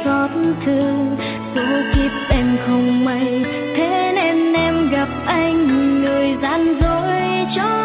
xót thương. Số kiếp em không may, thế nên em gặp anh người gian dối cho